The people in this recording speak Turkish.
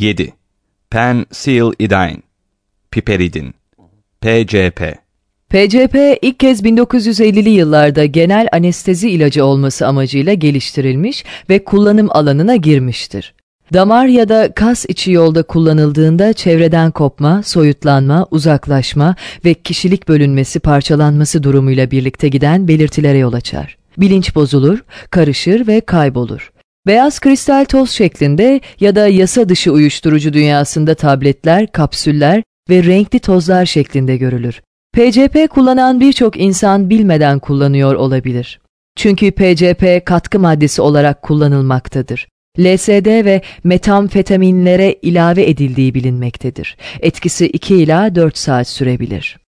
7. Penicillidine, piperidin, PCP. PCP ilk kez 1950'li yıllarda genel anestezi ilacı olması amacıyla geliştirilmiş ve kullanım alanına girmiştir. Damar ya da kas içi yolda kullanıldığında çevreden kopma, soyutlanma, uzaklaşma ve kişilik bölünmesi, parçalanması durumuyla birlikte giden belirtilere yol açar. Bilinç bozulur, karışır ve kaybolur. Beyaz kristal toz şeklinde ya da yasa dışı uyuşturucu dünyasında tabletler, kapsüller ve renkli tozlar şeklinde görülür. PCP kullanan birçok insan bilmeden kullanıyor olabilir. Çünkü PCP katkı maddesi olarak kullanılmaktadır. LSD ve metamfetaminlere ilave edildiği bilinmektedir. Etkisi 2 ila 4 saat sürebilir.